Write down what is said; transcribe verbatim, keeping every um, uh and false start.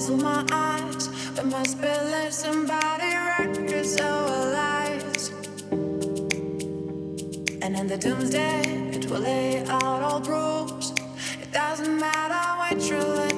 to my eyes. We must be listening by the records of our lives. And in the doomsday, it will lay out all bruised. It doesn't matter which religion.